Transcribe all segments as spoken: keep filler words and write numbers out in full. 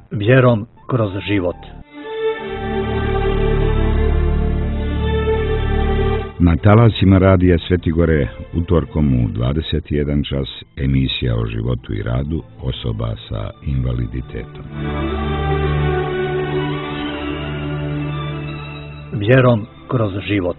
Vjerom kroz život. Na talasima radija Svetigore utorkom u dvadeset jedan čas emisija o životu i radu osoba sa invaliditetom. Vjerom kroz život.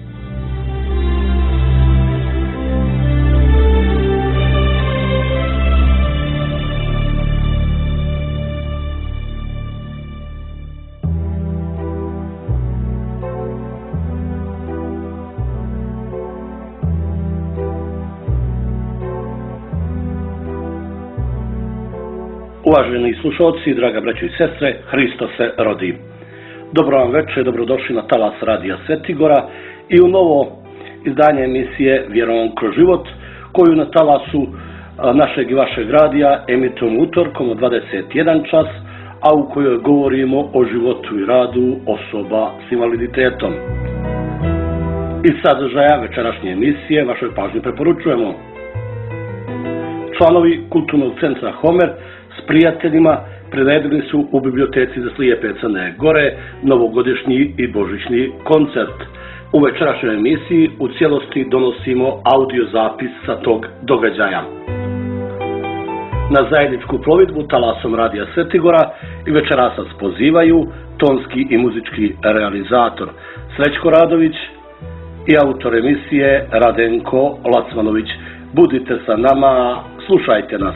Uvaženi slušalci, draga braćo i sestre, Hristos se rodi. Dobro vam večer, dobrodošli na talas radija Svetigora i u novo izdanje emisije Vjerom kroz život, koju na talasu našeg i vašeg radija emitujemo utorkom od dvadeset jedan čas, a u kojoj govorimo o životu i radu osoba s invaliditetom. Iz sadržaja večerašnje emisije vašoj pažnji preporučujemo: članovi Kulturnog centra Homer s prijateljima priredili su u biblioteci za slijepe Crne Gore novogodišnji i božićni koncert. U večerašnjoj emisiji u cijelosti donosimo audio zapis sa tog događaja. Na zajedničku plovidbu talasom radija Svetigora i večeras nas pozivaju tonski i muzički realizator Srećko Radović i autor emisije Radenko Lacmanović. Budite sa nama, slušajte nas.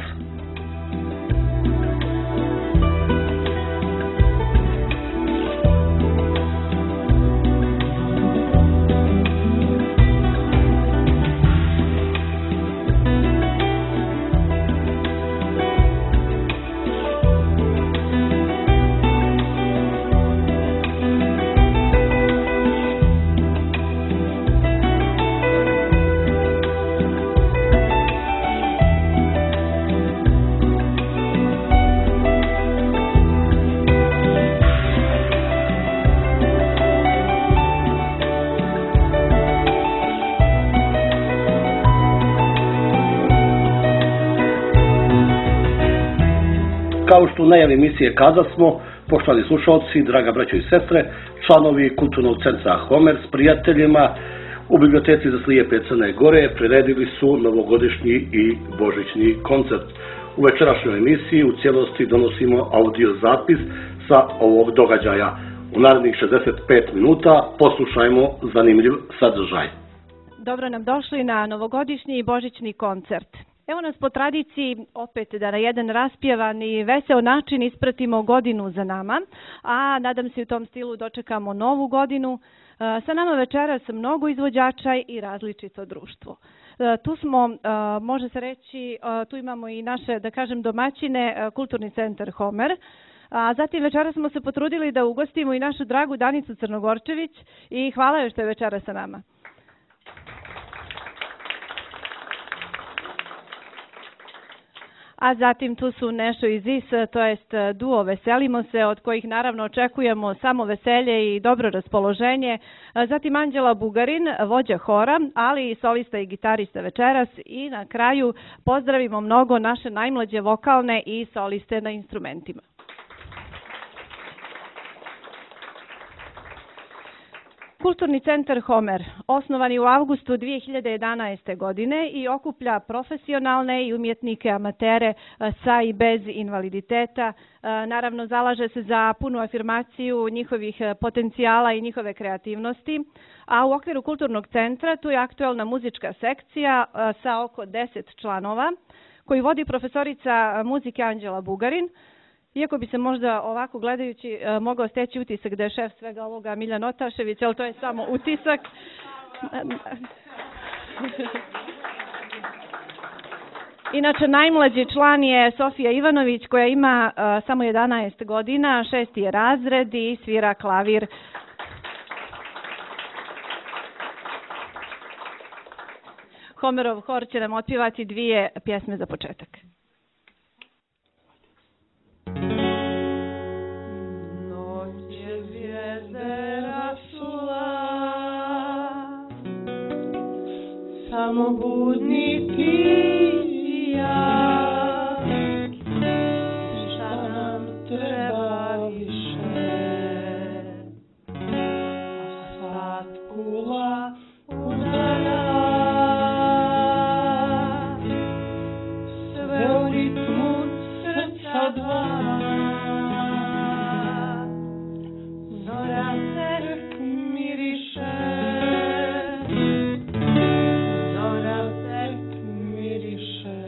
Kao što u najavi emisije kazasmo, poštovani slušalci, draga braćo i sestre, članovi Kulturnog centra Homer s prijateljima u biblioteci za slijepe Crne Gore priredili su novogodišnji i božićni koncert. U večerašnjoj emisiji u cijelosti donosimo audio zapis sa ovog događaja. U narednih šezdeset pet minuta poslušajmo zanimljiv sadržaj. Dobro nam došli na novogodišnji i božićni koncert. Evo nas po tradiciji opet da na jedan raspjevan i veseo način ispratimo godinu za nama, a nadam se u tom stilu dočekamo novu godinu. Sa nama večeras mnogo izvođača i različito društvo. Tu smo, može se reći, tu imamo i naše, da kažem, domaćine, Kulturni centar Homer. A zatim večeras smo se potrudili da ugostimo i našu dragu Danicu Crnogorčević i hvala joj što je večeras sa nama. A zatim tu su Nešo i Zis, to jest duo Veselimo se, od kojih naravno očekujemo samo veselje i dobro raspoloženje. Zatim Anđela Bugarin, vođa hora, ali i solista i gitarista večeras. I na kraju pozdravimo mnogo naše najmlađe vokalne i soliste na instrumentima. Kulturni centar Homer, osnovan je u avgustu dvije hiljade jedanaeste. godine i okuplja profesionalne i umjetnike amatere sa i bez invaliditeta. Naravno, zalaže se za punu afirmaciju njihovih potencijala i njihove kreativnosti. A u okviru Kulturnog centra tu je aktuelna muzička sekcija sa oko deset članova koju vodi profesorica muzike Anđela Bugarin. Iako bi se možda ovako gledajući mogao steći utisak da je šef svega ovoga Miljan Otašević, ali to je samo utisak. Inače, najmlađi član je Sofija Ivanović koja ima uh, samo jedanaest godina, šesti je razred i svira klavir. Homerov hor će nam otpjevati dvije pjesme za početak. Samo budni ti i ja, šta nam treba. na dva. Zora tek miriše, zora tek miriše.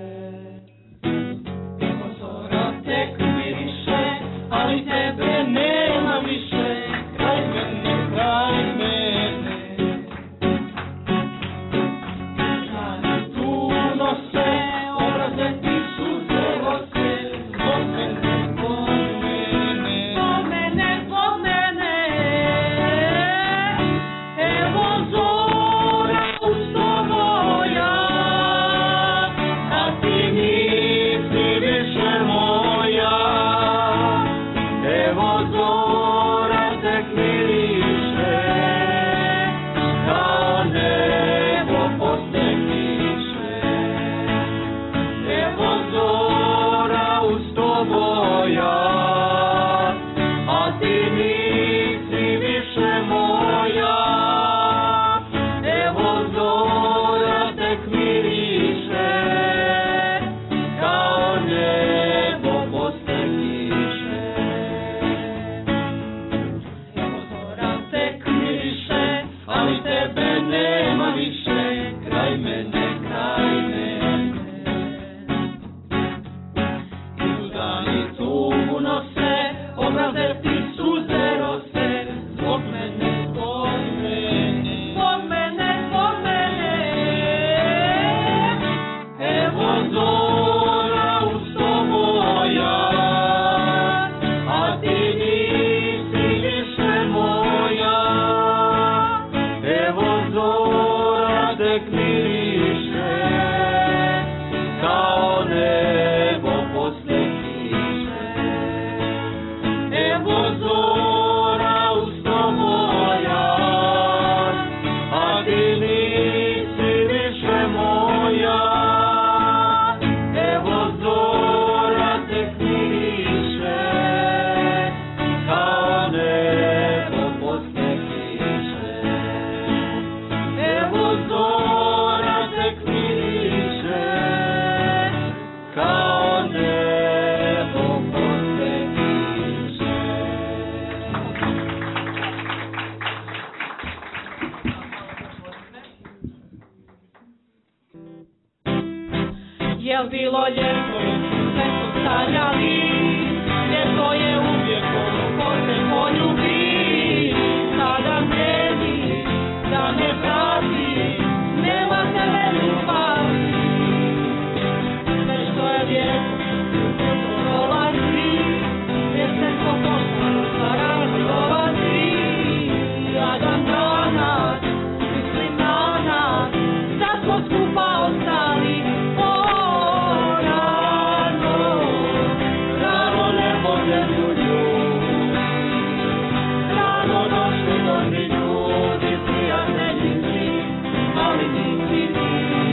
Evo zora tek miriše, ali tebe nema više. Kraj mene, kraj mene. Dani tu nose, obraze ti suze rose. Zbog mene, zbog mene. Zbog mene, zbog mene. Evo zora usto moja, a ti nisi više moja. Evo zora tek miriše, kao nebo posle kiše. Evo zora usto moja, a ti nisi više moja. Evo zora tek miriše, kao nebo posle kiše. Evo zora tek miriše, ali tebe nema više. Kraj mene, kraj mene. Idu dani tugu nose, obraze ti suze rose. Zbog mene, zbog mene. Zbog mene, zbog mene. Evo zora usto moja, a ti nisi više moja. Evo zora tek miriše, kao nebo posle kiše. Evo zora usto moja, a ti nisi više moja. Evo zora tek miriše, kao nebo posle kiše. Evo zora tek miriše, kao nebo posle kiše. Jel bilo ljeto, sve su sanjali, ljeto je uvijek ono ko se poljubi. Sada meni, da me vrati, nema tebe ljubavi. Sve što je lijepo, to prolazi, jer se ko košta razgovati. Jadan danas, mislim na nas, da smo skupa ostali. O, rano, rano nebo zemlju ljubi. Rano došli dobri ljudi, prijatelji svi, ali nisi ti.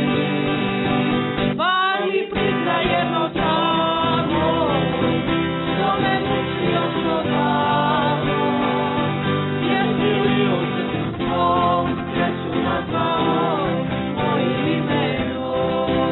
Vaj mi prizna jedno samo, što me muči još odavno. Jesi li u srcu svom sreću nazvao mojim imenom?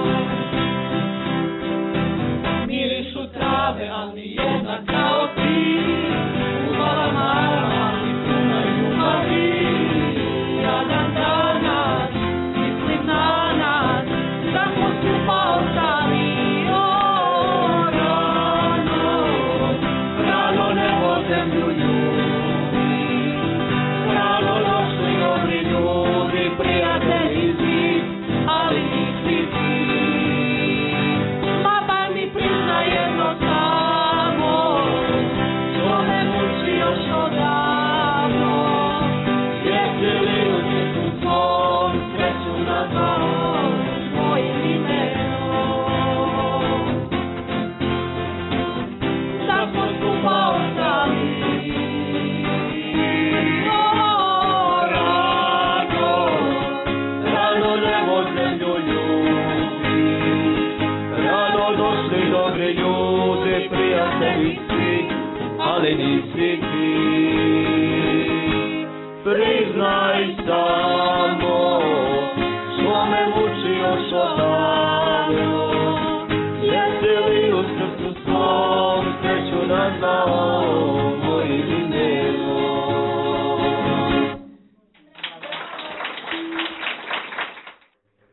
Mirišu trave, ali nijedna kao ti. Uvala mala, ali puna ljubavi. Jadan danas, mislim na nas, da smo skupa ostali. O, rano, rano nebo zemlju ljubi. Rano došli dobri ljudi, prijatelji svi, ali nisi ti. Ma bar mi prizna jedno samo, što me muči još odavno. Jesi li u srcu svom sreću nazvao mojim imenom? Da smo skupa ostali. O, rano, rano nebo zemlju ljubi. Rano došli dobri ljudi, prijatelji svi, ali nisi ti. Priznaj samo, što me muči još odavno. Jesi li u srcu svom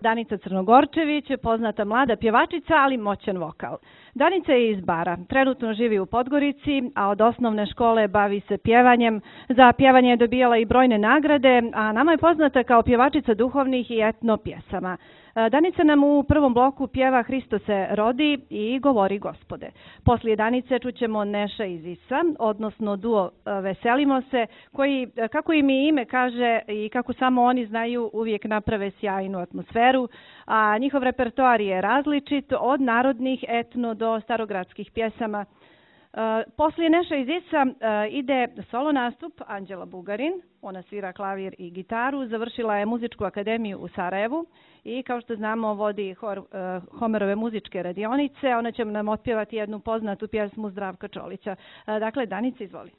Danica Crnogorčević, poznata mlada pjevačica, ali moćan vokal. Danica je iz Bara, trenutno živi u Podgorici, a od osnovne škole bavi se pjevanjem. Za pjevanje je dobijala i brojne nagrade, a nama je poznata kao pjevačica duhovnih i etno pjesama. Danica nam u prvom bloku pjeva Hristo se rodi i Govori Gospode. Poslije Danice čućemo Neša iz Isa, odnosno duo Veselimo se, koji, kako im i ime kaže i kako samo oni znaju, uvijek naprave sjajnu atmosferu, a njihov repertoar je različit od narodnih, etno do starogradskih pjesama. Poslije Neša iz Isa ide solo nastup Anđela Bugarin, ona svira klavir i gitaru, završila je muzičku akademiju u Sarajevu i kao što znamo vodi hor, Homerove muzičke radionice. Ona će nam otpjevati jednu poznatu pjesmu Zdravka Čolića. Dakle, Danica, izvoli.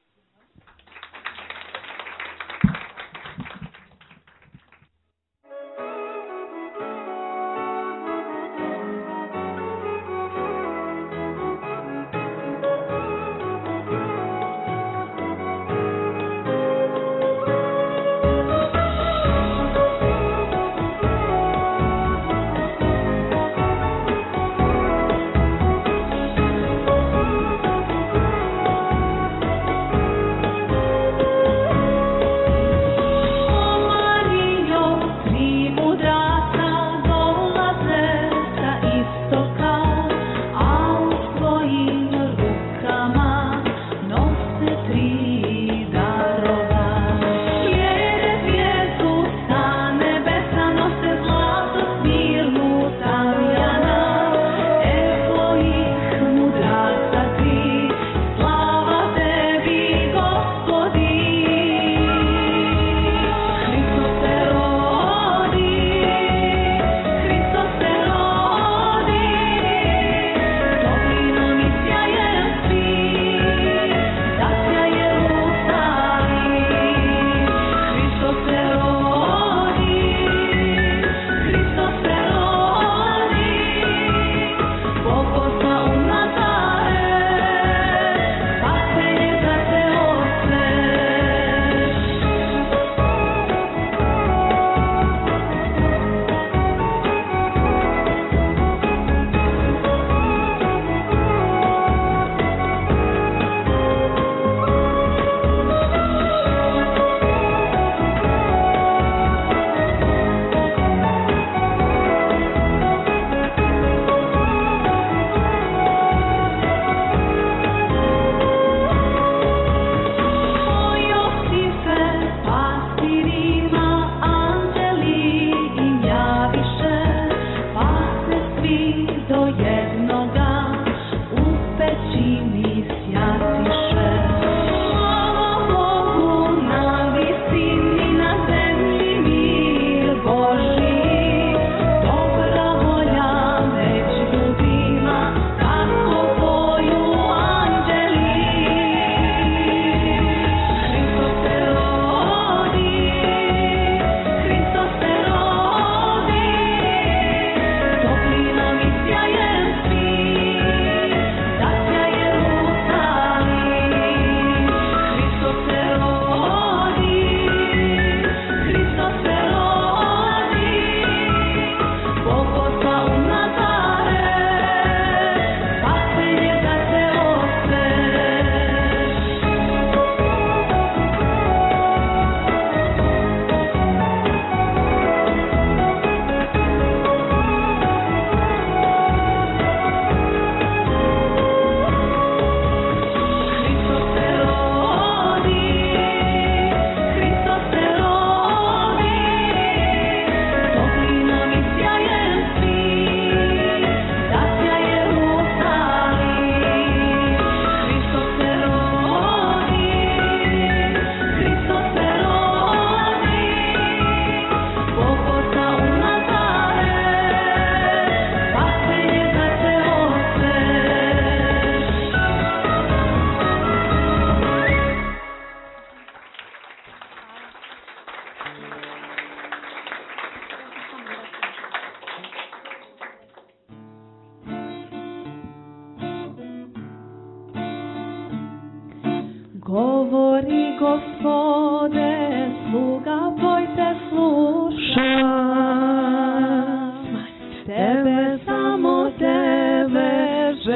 Govori Gospode, sluga tvoj te sluša.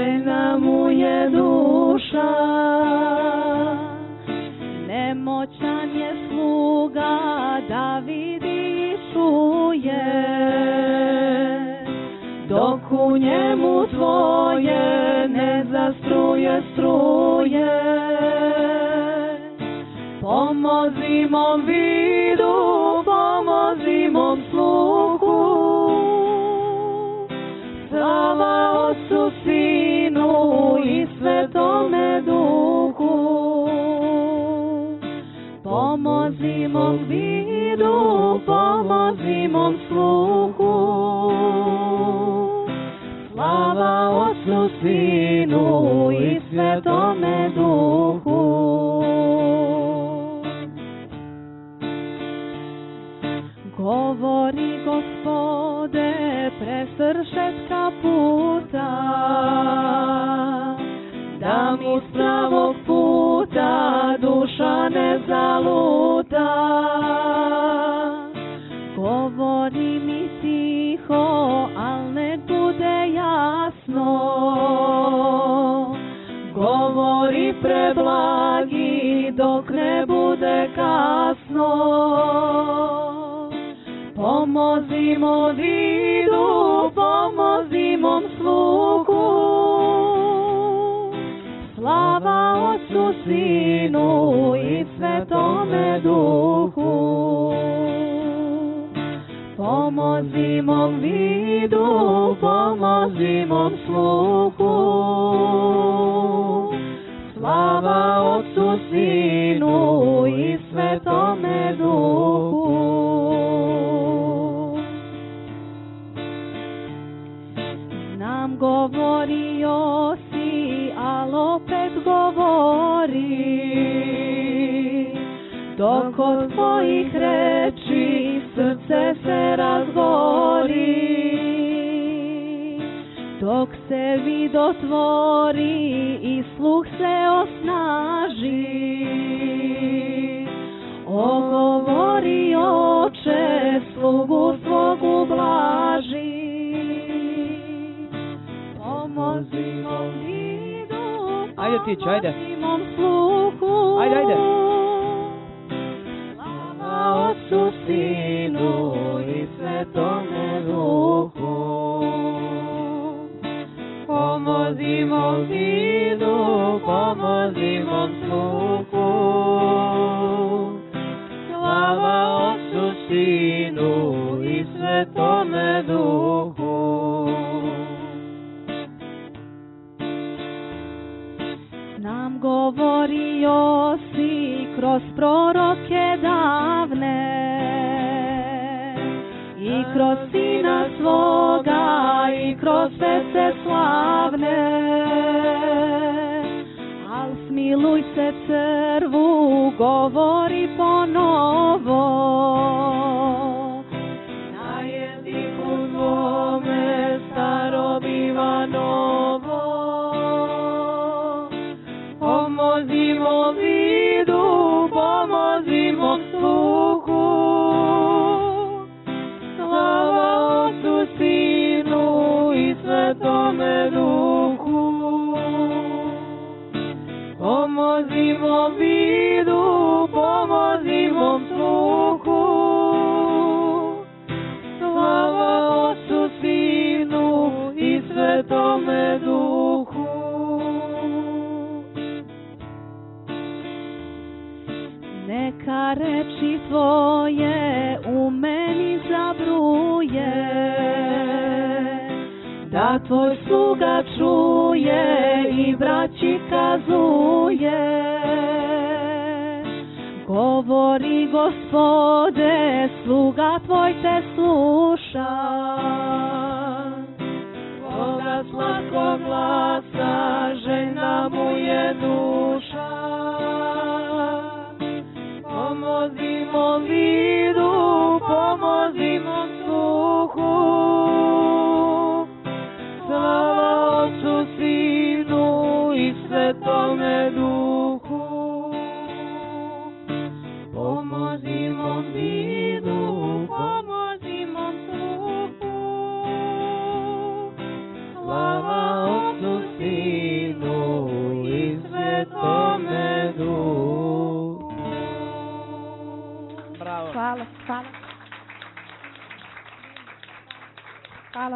željna mu je duša. Nemoćan je sluga da vidi i čuje, dok u njemu tvoje ne zastruje struje. Pomozi mom vidu, pomozi mom sluhu, slava Otcu, Sinu i Svetome Duhu. Pomozi mom vidu, pomozi mom sluhu, slava Otcu, Sinu i Svetome Duhu. Govori Gospode presršetka puta, da mi s pravog puta duša ne zaluta. Govori mi tiho, al ne bude jasno, govori preblagi dok ne bude kasno. Pomozi mom vidu, pomozi mom sluhu, slava Otcu, Sinu i Svetome Duhu. Pomozi mom vidu, pomozi mom sluhu, slava Otcu, Sinu i Svetome Duhu. Znam govorio si, al opet govori, dok od tvojih reči srce se razgori. Dok se vid otvori i sluh se osnaži, o govori Oče, slugu svog ublaži. Pomozi mom vidu, Ajde Tić, ajde. pomozi mom sluhu, Ajde, ajde. slava Otcu, Sinu i Svetome Duhu. Pomozi mom vidu, pomozi mom sluhu, slava Otcu, Sinu i Svetome Duhu. Nam govorio si kroz proroke davne i kroz Sina svoga i kroz svete slavne. Al smiluj se crvu, govori ponovo, na jeziku tvome staro biva novo. Pomozi mom vidu, pomozi mom sluhu, slava Otcu, Sinu i Svetome Duhu. Pomozi mom vidu, pomozi mom sluhu, slava Otcu, Sinu i Svetome Duhu. Neka reči tvoje u meni zabruje, da tvoj sluga čuje i braći kazuje. Govori Gospode, sluga tvoj te sluša, tvoga slatkog glasa željna mu je duša. Pomozi mom vidu, pomozi mom sluhu, slava Otcu, Sinu i Svetome Duhu. Pomozi mom vidu, pomozi mom sluhu, slava Otcu, Sinu Hvala. Hvala.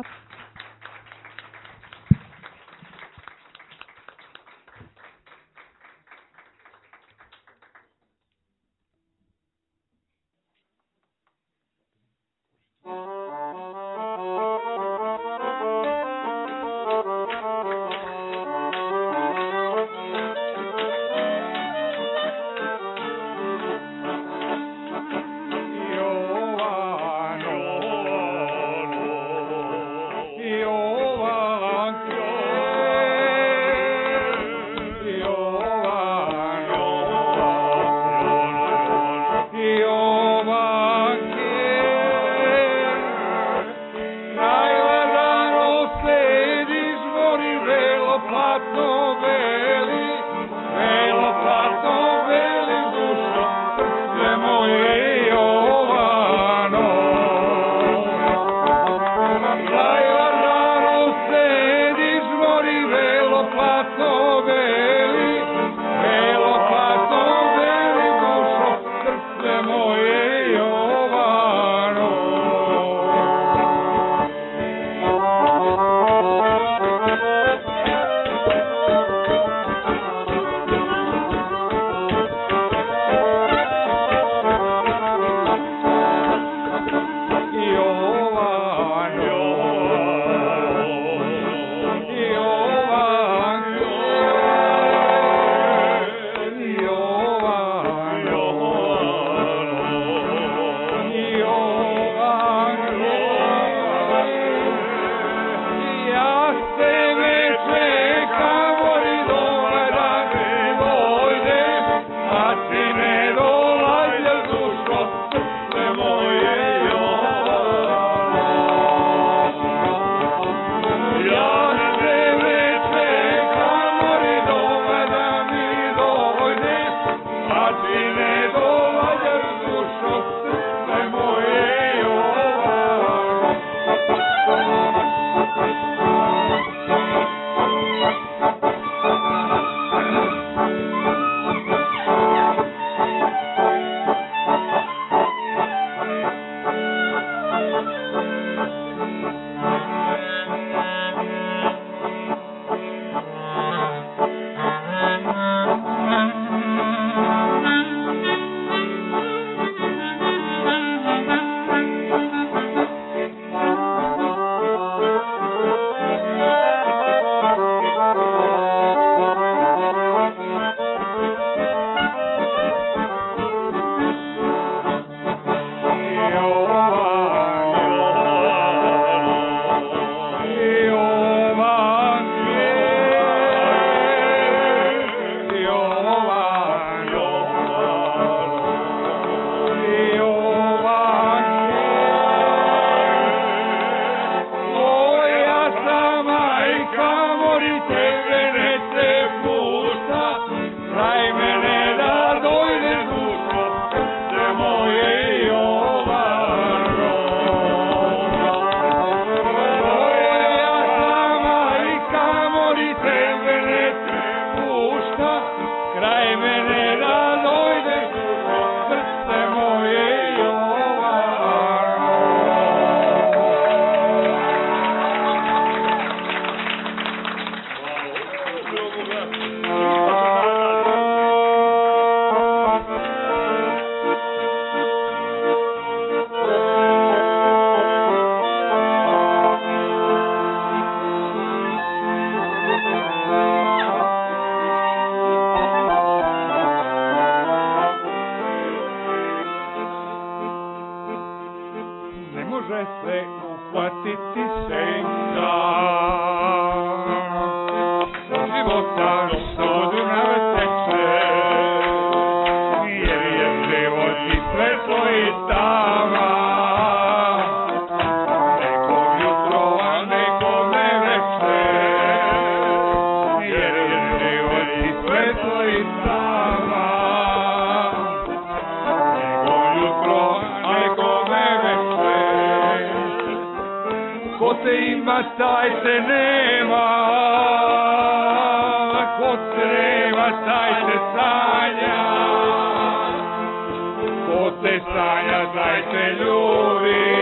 Ko te sanja, dajte ljudi,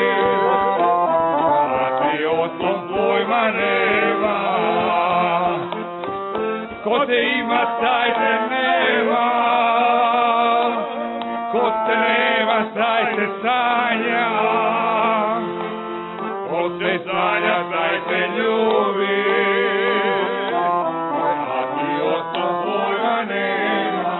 a ti o tom pojma nema. Ko te ima, taj te nema, ko te nema, taj te sanja, ko te sanja, taj te ljubi, a ti o tom pojma nema.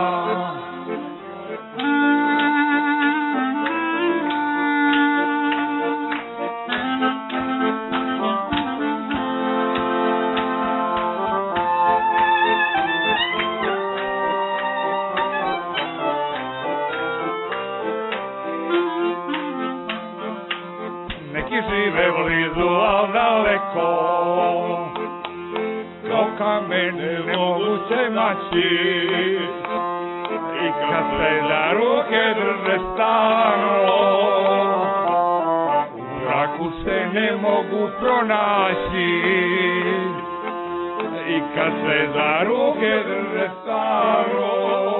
Žive blizu, al daleko, kao kamene ne mogu se maći, i kad se za ruke drže stalno, u mraku se ne mogu pronaći, i kad se za ruke drže stalno,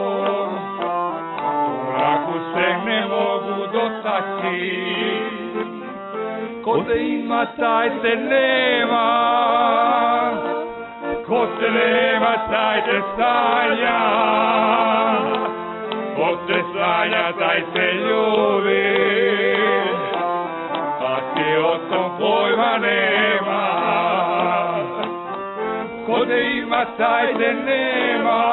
u mraku se ne mogu dotaći. Ko te ima, taj te nema, ko te nema, taj te sanja, ko te sanja, taj te ljubi, a ti o tom pojma nema. Ko te ima, taj te nema,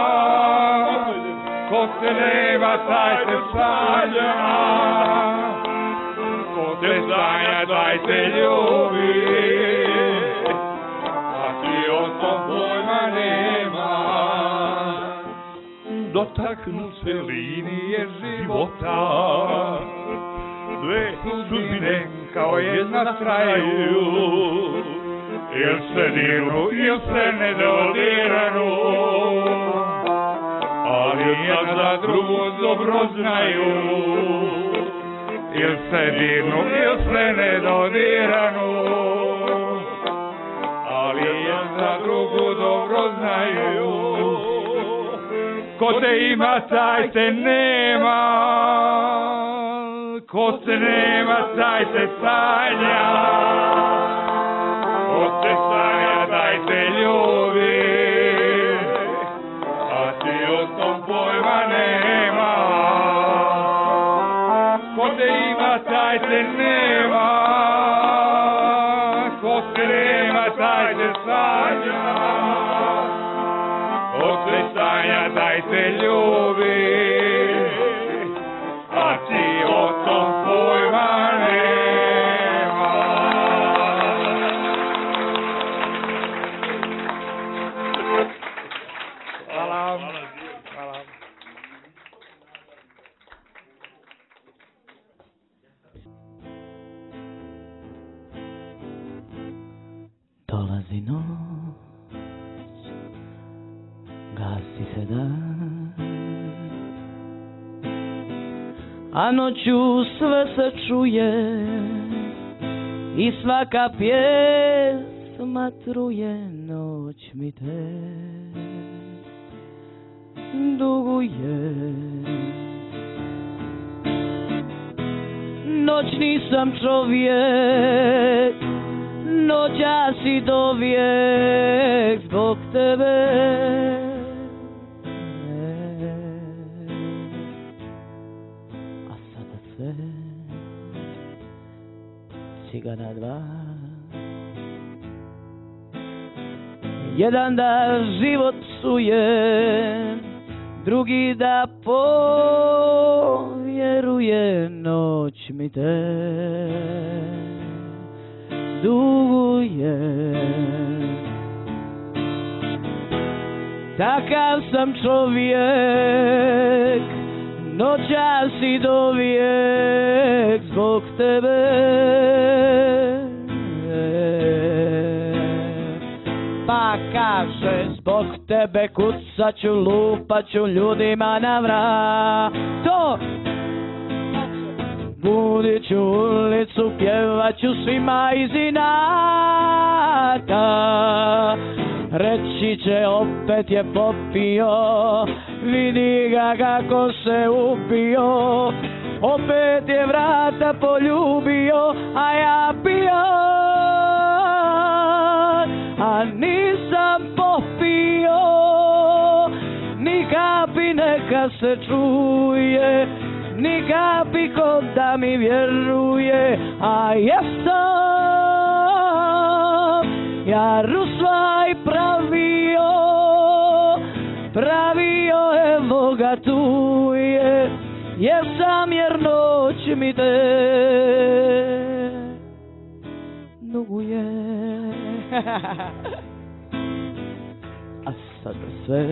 ko te nema, taj te sanja, ko te sanja, taj te ljubi, a ti o tom pojma nema. Dotaknu se linije života, dve sudbine kao jedna traju, il se dirnu, il se ne dodiranu, ali jedna za drugu dobro znaju. Il se dirnu, il se ne dodiranu, ali jedan za drugu dobro znaju. Ko te ima, taj te nema, ko te nema, taj te sanja, ko te sanja, taj te ljubi, a ti o tom pojma nema. Ko te ima, taj te nema, ko te nema, taj te sanja, ko te sanja, taj te ljubi, a ti o tom pojma nema. Hvala. Hvala. Dolazi noć, gasi se dan, a noću sve se čuje i svaka pjesma truje. Noć mi te duguje, noć nisam čovjek, noća si dovijek zbog tebe. A sada sve cigana dva, jedan da život psuje, drugi da povjeruje. Noć mi te duguje, takav sam čovjek, noća si dovijek zbog tebe. Pa kaže zbog tebe kucaću, lupaću ljudima na vrato, budit ću ulicu, pjevat ću svima iz inata. reći će opet je popio, vidi ga kako se ubio, opet je vrata poljubio, a ja pijan, a nisam popio, ni kapi neka se čuje, ni kapi ko da mi vjeruje, a jesam ja rusvaj pravio, pravio evo ga tu je, jesam jer noć mi te duguje. A sad sve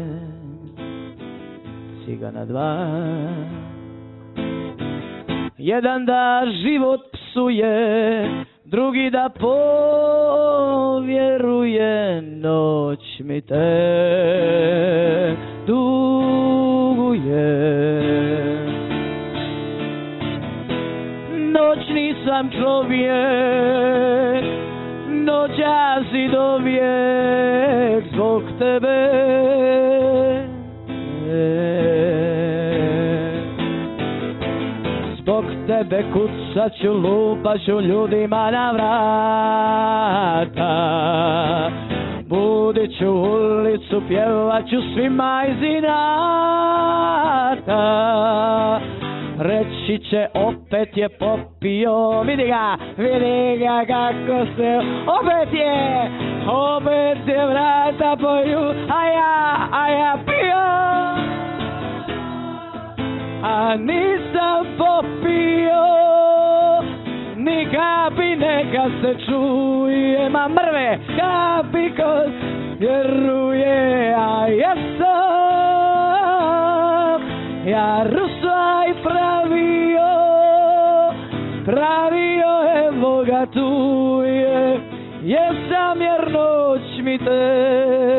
cigana dva, jedan da život psuje, drugi da povjeruje, noć mi te duguje. Noć nisam čovjek, noća si dovijek zbog tebe. Zbog tebe kucat ću, lupat ću ljudima na vrata, budit ću ulicu, pjevat ću svima iz inata. Reći će opet je popio, vidi ga, vidi ga kako se, opet je, opet je vrata poju, a ja, a ja pio, a nisam popio, ni kapi neka se čuje, ma mrve, kapi ko vjeruje, a jesam ja rusvaj pravio, pravio evo ga tu je, jesam jer noć mi te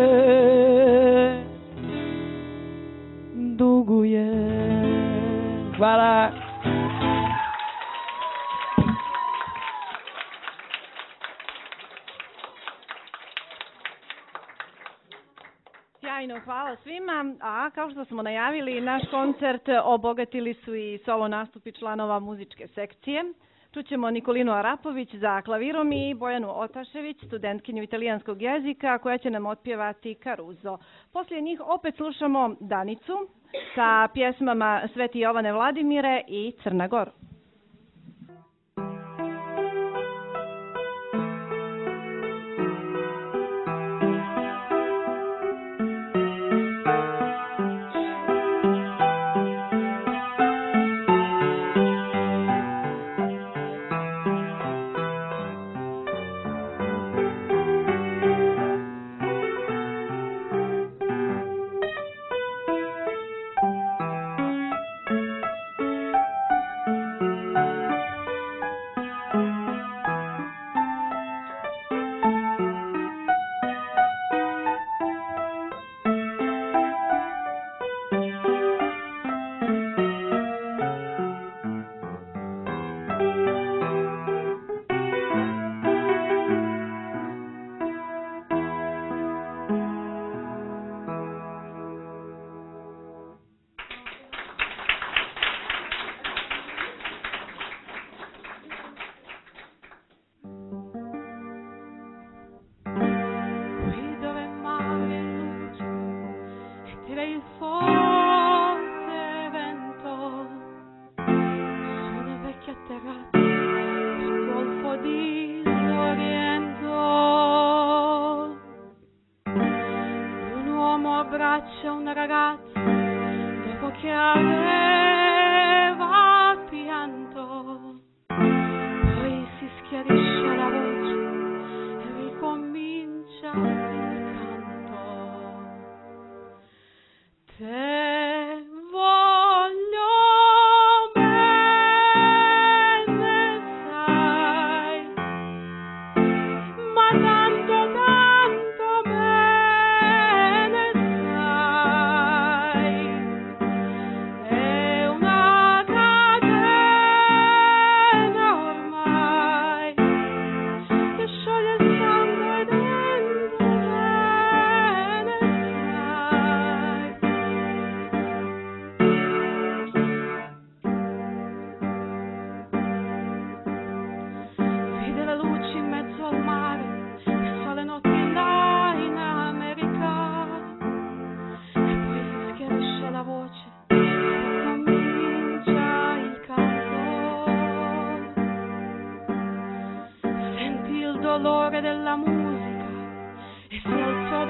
duguje. Hvala. Sjajno, hvala svima. A kao što smo najavili, naš koncert obogatili su i solo nastupi članova muzičke sekcije. Čućemo Nikolinu Arapović za klavirom i Bojanu Otašević, studentkinju italijanskog jezika, koja će nam otpjevati Caruso. Poslije njih opet slušamo Danicu sa pjesmama Sveti Jovane Vladimire i Crna Gora.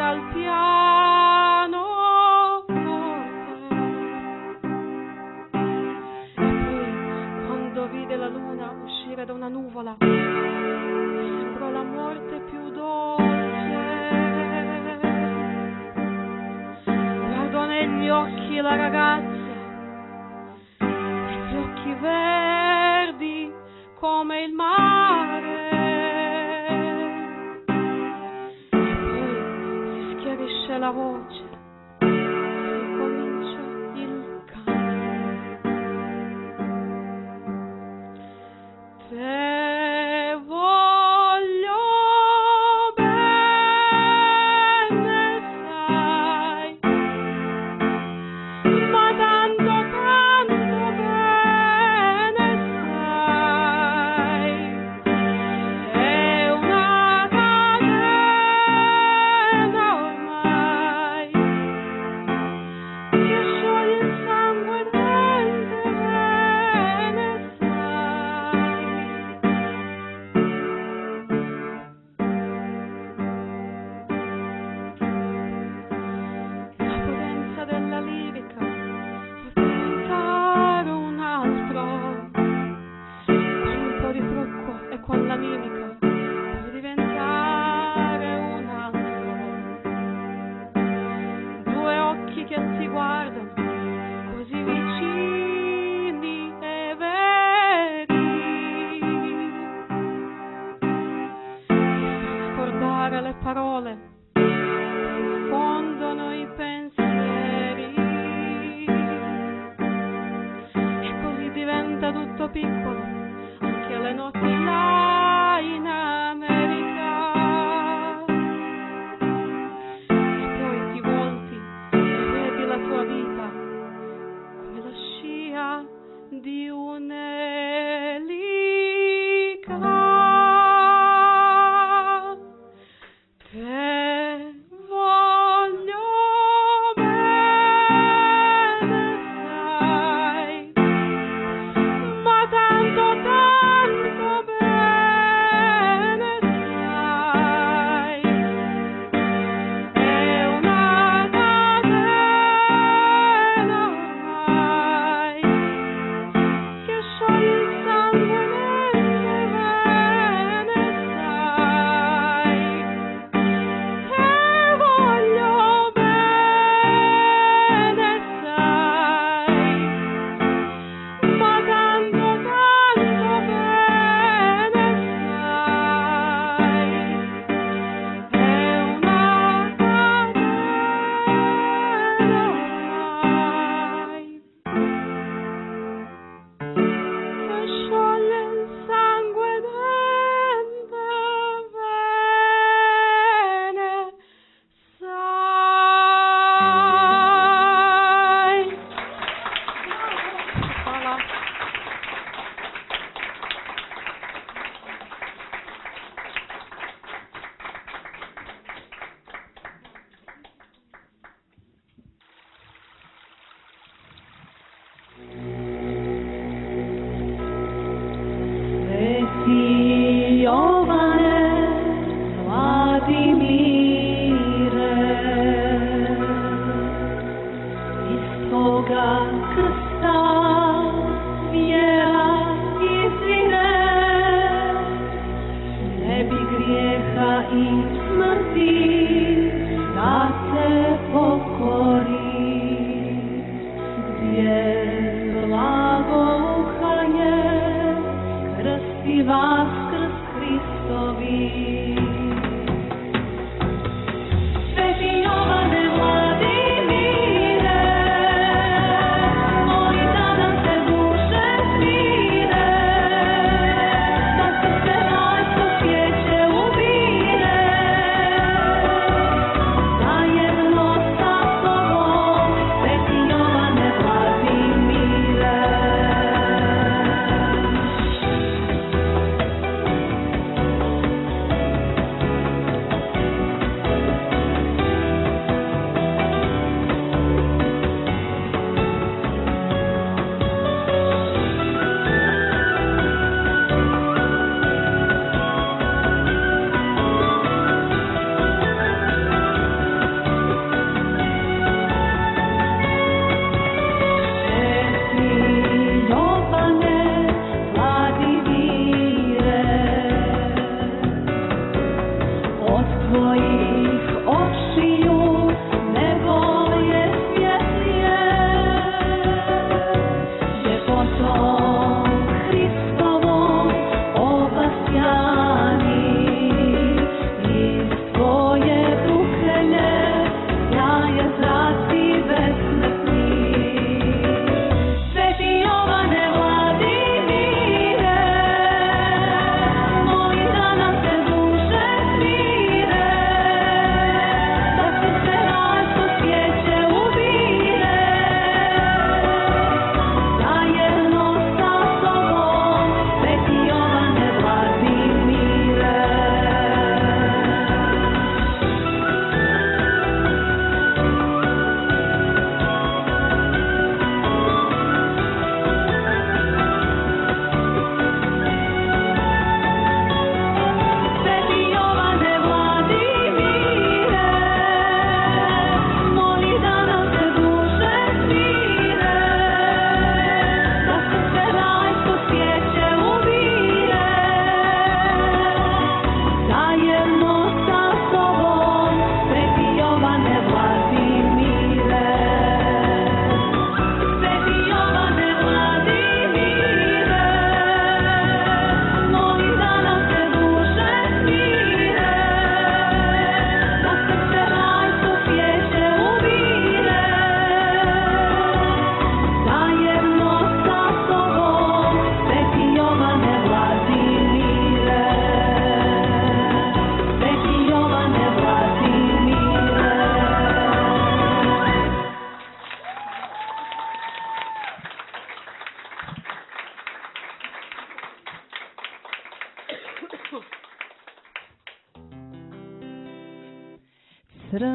dal piano e poi quando vide la luna uscire da una nuvola sembrò la morte più dolce. Guardò negli occhi la ragazza, gli occhi verdi come il mare. La voce e comincia il canto. Te voglio bene, sai, ma tanto tanto bene, sai, è una catena ormai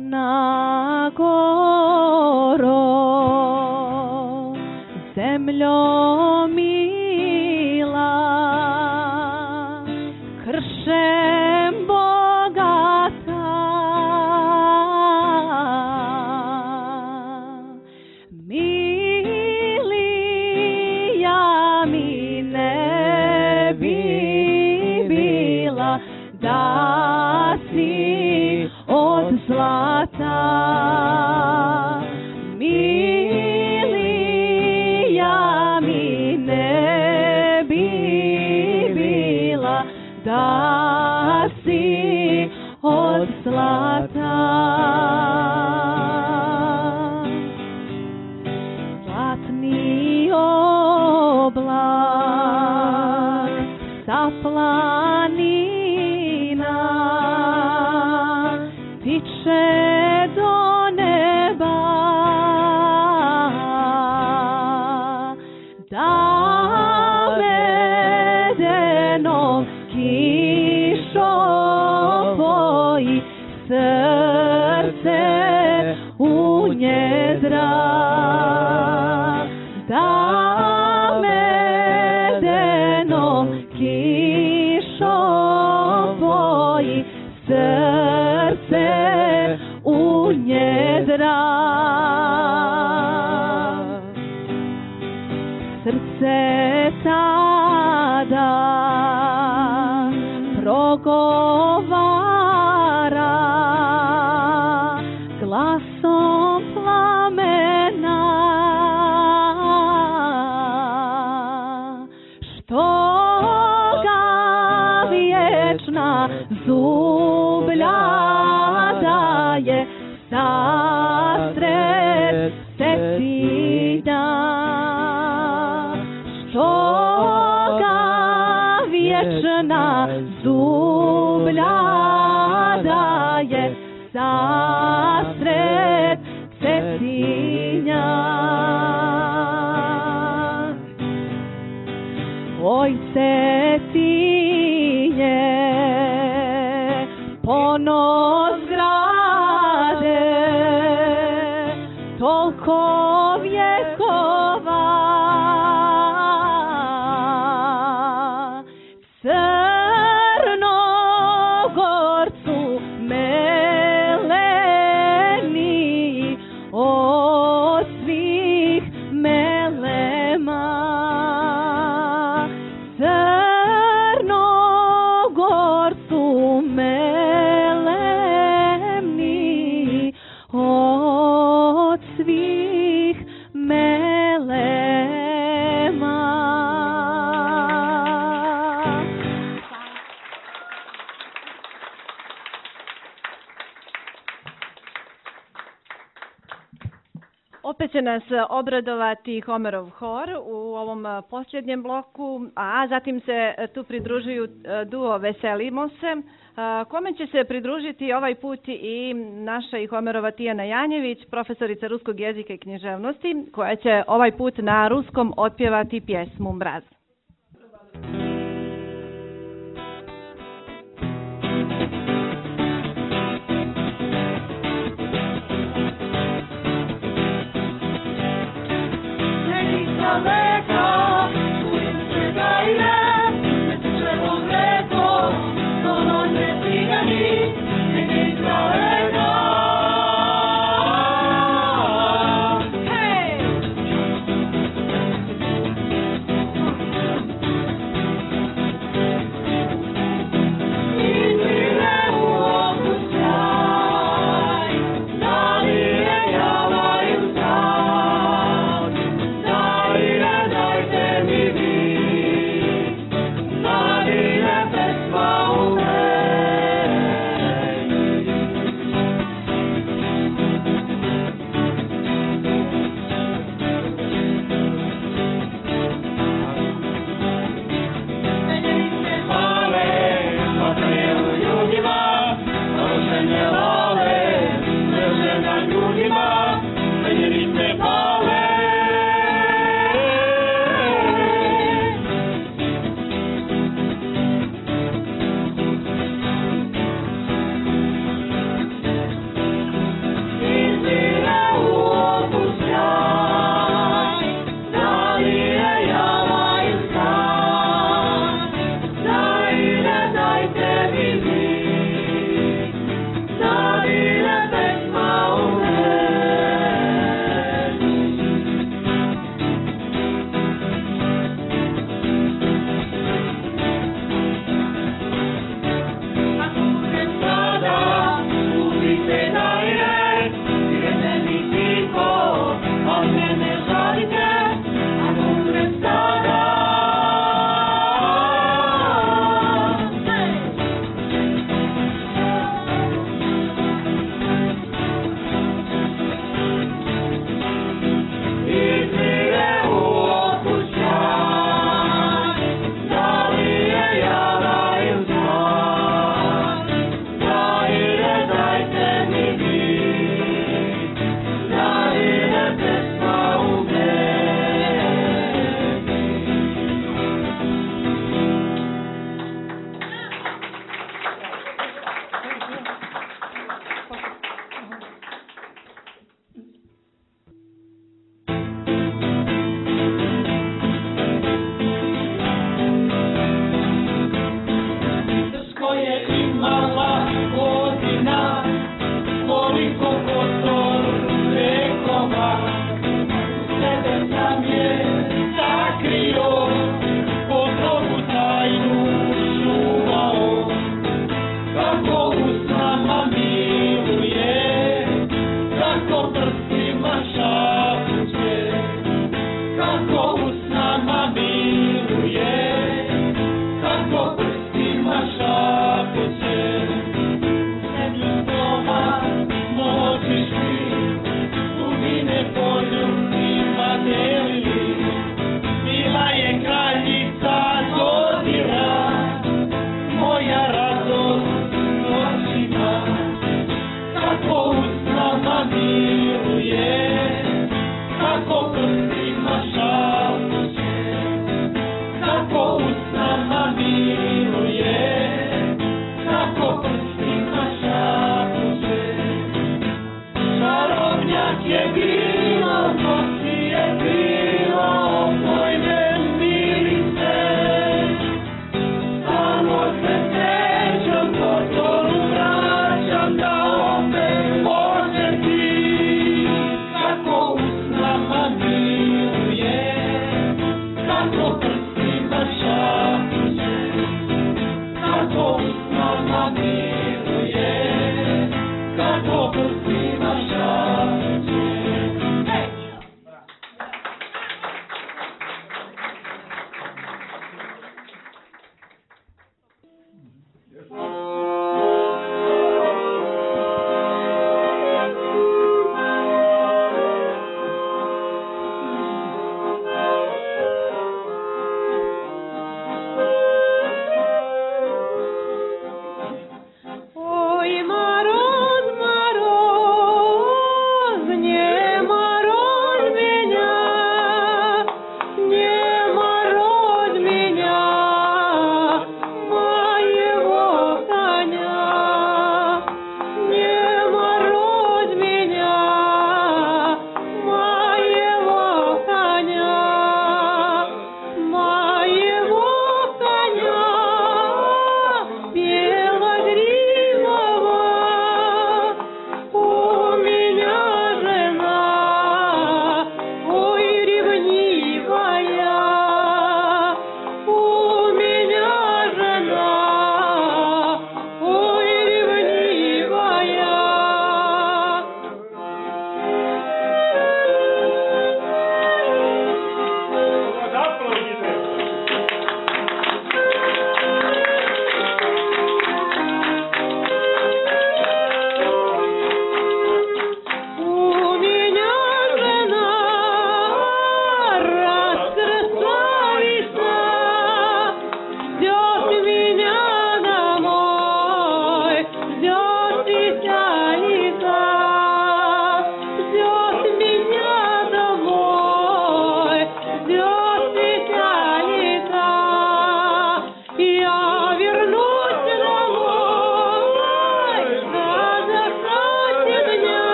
Crna Goro, zemljo mila, kršem bogata, milija mi ne bi bila da si od zlata. Milija mi ne bi bila da si od zlata. Zlatni oblak sa planina tiče do neba, da vedenom kišom poji srce u njedra, da medenom kišom poji srce u njedra. Srce tada progovara glasom plamena, što ga vječna zublja daje sasred Cetinja, što ga vječna zublja daje sasred Cetinja. Oj Cetinje, ponos grade, toliko vjekova, Crnogorcu meleni od svih melema, Crnogorcu meleni od svih melema. Opet će nas obradovati Homerov hor u ovom posljednjem bloku, a zatim se tu pridružuju duo Veselimo se, kome će se pridružiti ovaj put i naša i Homerova Tijana Janjević, profesorica ruskog jezika i književnosti, koja će ovaj put na ruskom otpjevati pjesmu Mraz. Daleko, ulice gajne, drzewo mleko, kolone cygani, negdje daleko. Hej!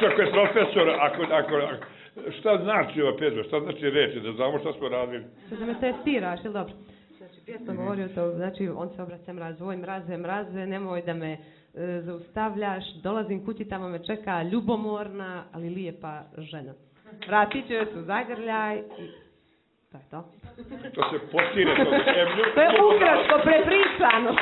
Znači, ako je profesor, ako, ako, šta znači ova pjesma, šta znači reći, da znamo šta smo radili? Sad da me testiraš, ili dobro? Znači, pjesma govori o to, znači, on se obraća mrazu, oj mraze, mraze, nemoj da me e, zaustavljaš, dolazim kući, tamo me čeka ljubomorna, ali lijepa žena. Vratit ću joj se u zagrljaj i to je to. To se postire, to je To je ukratko prepričano.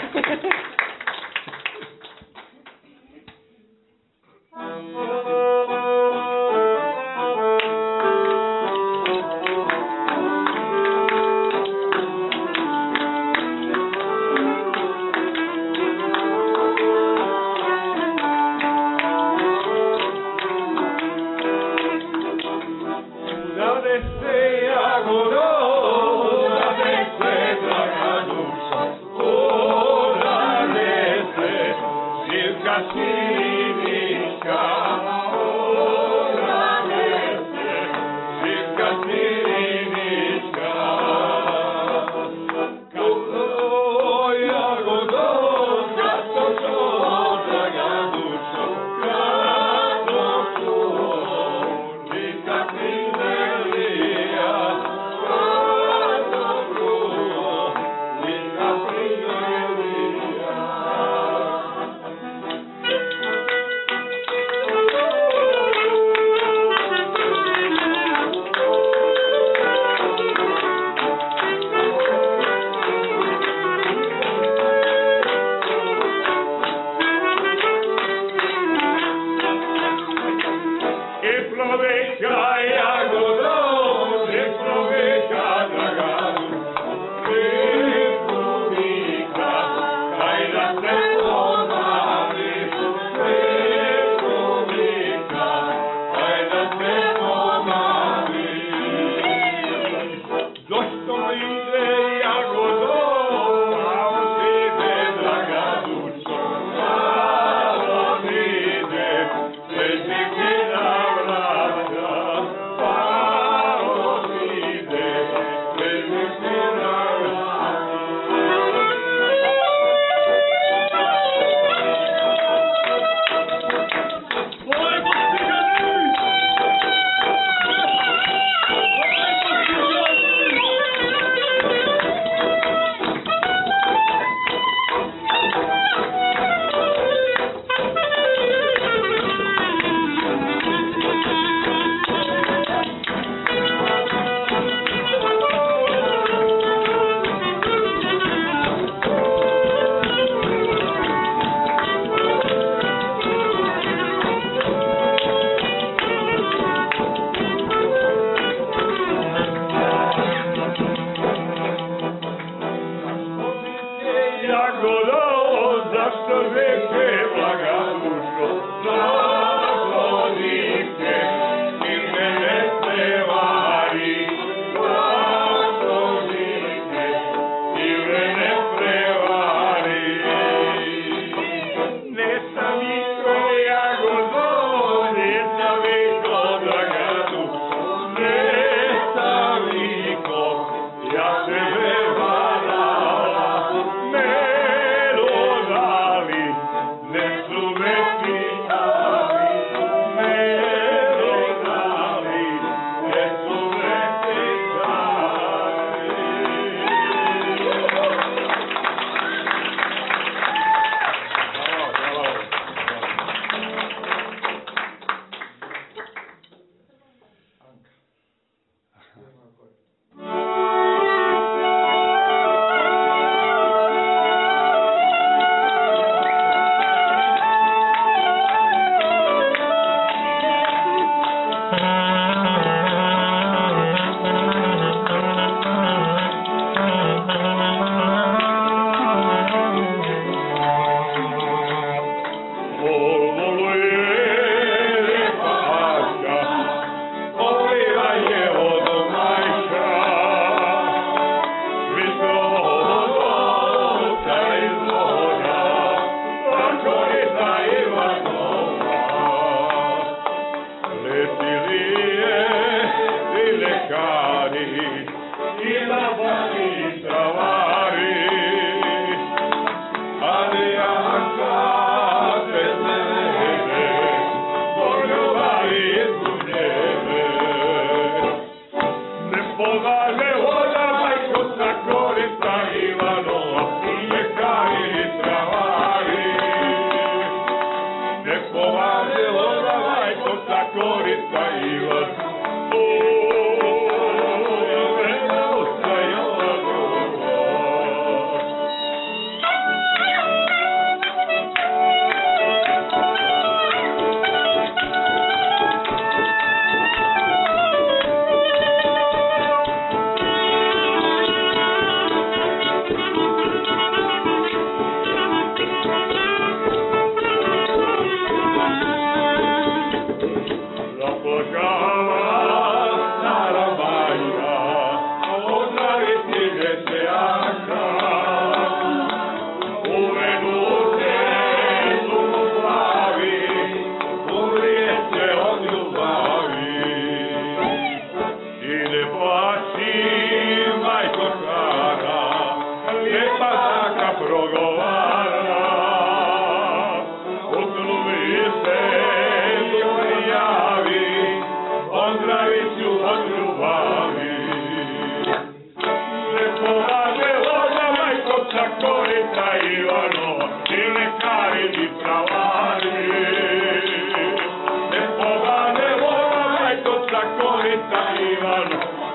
Bye.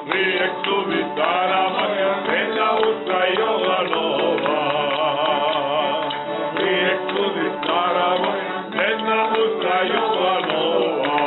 uvijek su mi stara moja, jedna usta Jovanova. Uvijek su mi stara moja, jedna usta Jovanova.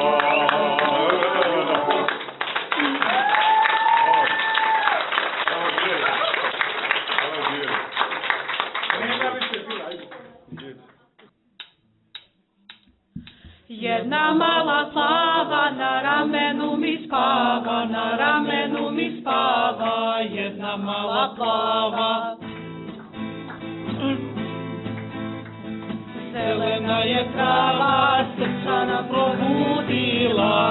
Jedna mala slava na ramenu mi spava, na ramenu mi spava, jedna mala plava. Zelena je trava, srčana probudila.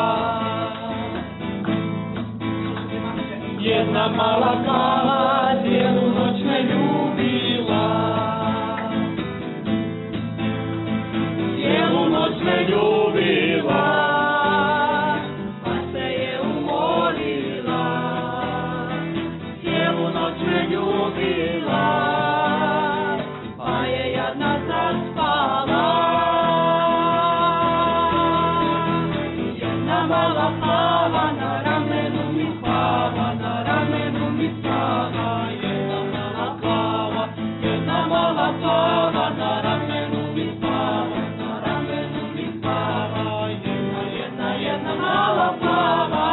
Jedna mala plava, cijelu noć me ljubila. Cijelu noć me ljubila, pa se je umorila. Cijelu noć me ljubila, pa je jadna zaspala. Jedna mala plava na ramenu mi spava, na ramenu mi spava. Jedna mala plava, jedna mala plava na ramenu mi spava. Jedna mala plava,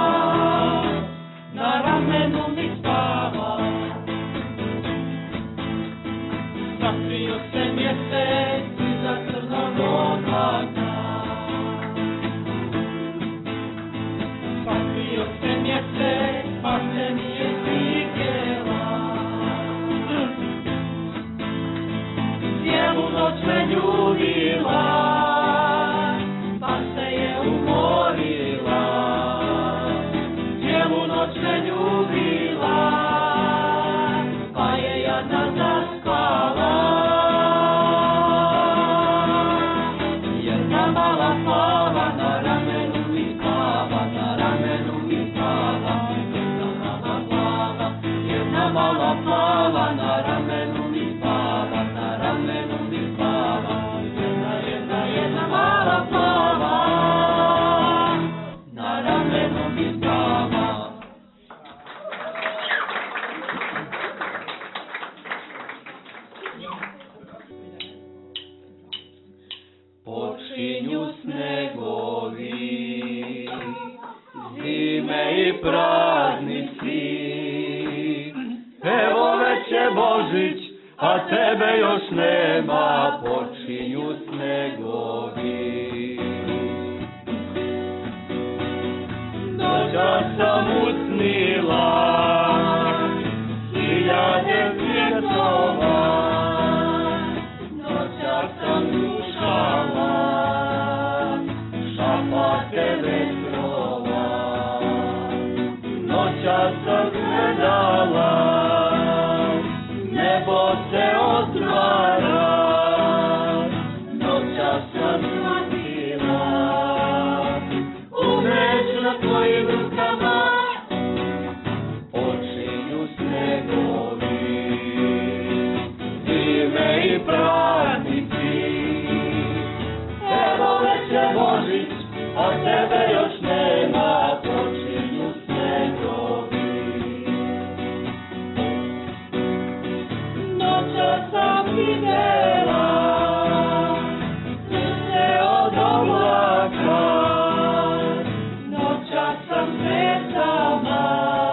na ramenu mi spava. Sakrio se mjesec iza crnog oblaka. Sakrio se mjesec, pa se nije vidjela. Cijelu noć me ljubila. Me ljubila, pa je jadna zaspala. Jedna mala plava na ramenu mi spava, na ramenu mi spava. Jedna mala plava, jedna mala plava na ramenu mi spava, na ramenu mi spava. Jedna, jedna, jedna mala plava, na ramenu mi spava. Počinju snegovi, zime i praznici. Evo već je Božić, a tebe još nema. Počinju snegovi. Noćas sam usnila hiljade svjetova. Noćas sam slušala šapate vetrova. Noćas sam gledala, nebo se otvara. Noćas sam shvatila, umreć na tvojim rukama. Počinju snegovi, zime i praznici. Evo već je Božić, a tebe još nema. Počinju snegovi. Noćas sam vidjela sunce od oblaka. Noćas sam sretama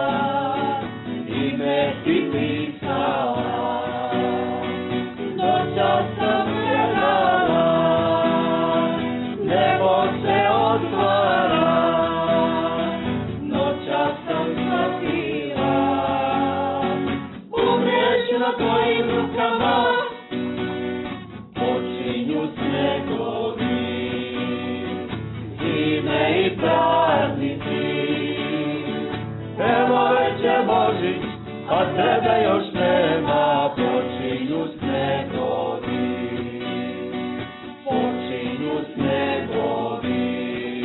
ime ti pisala. Noćas sam gledala, nebo se otvara. Noćas sam shvatila, umreć na tvojim rukama. Počinju snegovi, zime i praznici. Evo već je Božić, a tebe još nema. Počinju snegovi, počinju snegovi,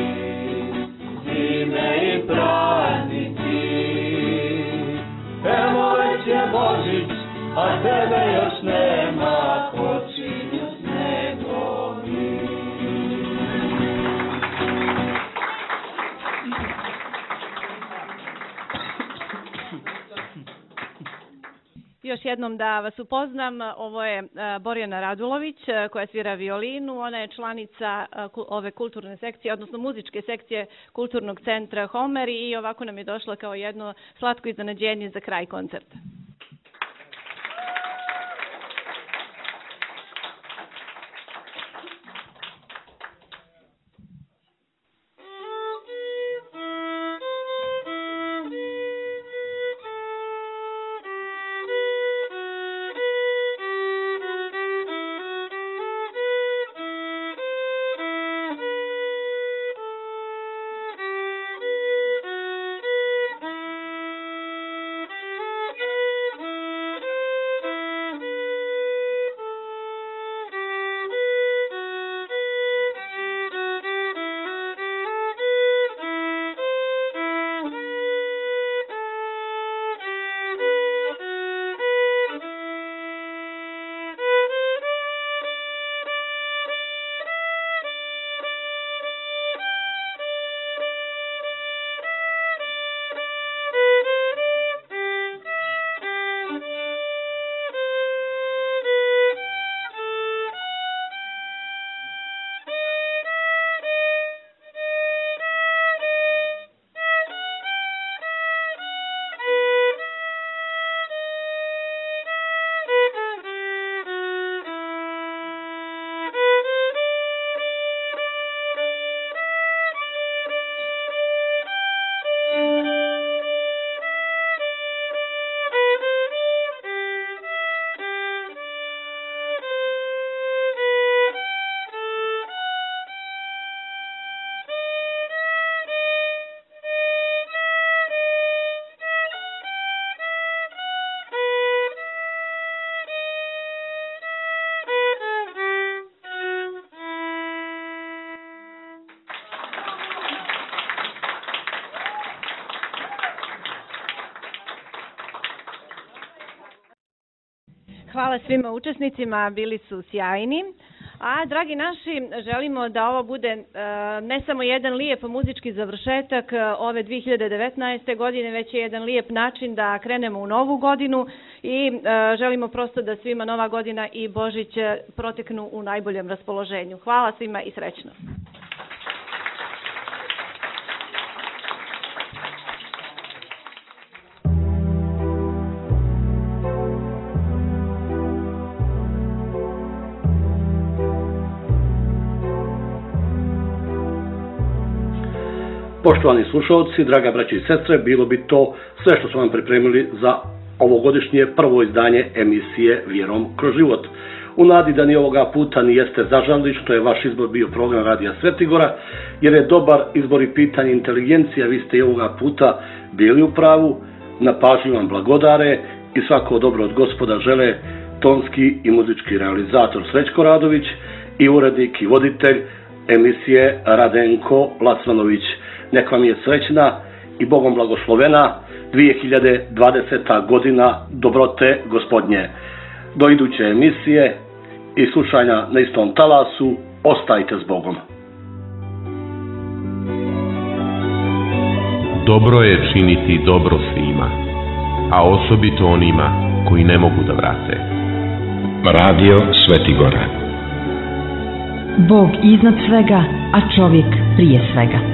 zime i praznici. Evo već je Božić, a tebe još nema. Počinju snegovi. još jednom da vas upoznam. Ovo je Borjana Radulović koja svira violinu. Ona je članica ove kulturne sekcije, odnosno muzičke sekcije Kulturnog centra Homer i ovako nam je došla kao jedno slatko iznenađenje za kraj koncerta. Hvala svima učesnicima, bili su sjajni. A, dragi naši, želimo da ovo bude e, ne samo jedan lijep muzički završetak ove dvije hiljade devetnaeste. godine, već je jedan lijep način da krenemo u novu godinu i e, želimo prosto da svima nova godina i Božić proteknu u najboljem raspoloženju. Hvala svima i srećno. Poštovani slušalci, draga braće i sestre, bilo bi to sve što smo vam pripremili za ovogodišnje prvo izdanje emisije Vjerom kroz život. U nadi da ni ovoga puta ni jeste zažalili što je vaš izbor bio program Radija Svetigora, jer je dobar izbor i pitanje inteligencija, vi ste i ovoga puta bili u pravu, na pažnju vam blagodare i svako dobro od Gospoda žele tonski i muzički realizator Srećko Radović i urednik i voditelj emisije Radenko Lacmanović. Nek vam je srećna i Bogom blagoslovena dvije hiljade dvadeseta. godina dobrote Gospodnje. Do iduće emisije i slušanja na istom talasu, ostajte s Bogom. Dobro je činiti dobro svima, a osobito onima koji ne mogu da vrate. Radio Svetigora. Bog iznad svega, a čovjek prije svega.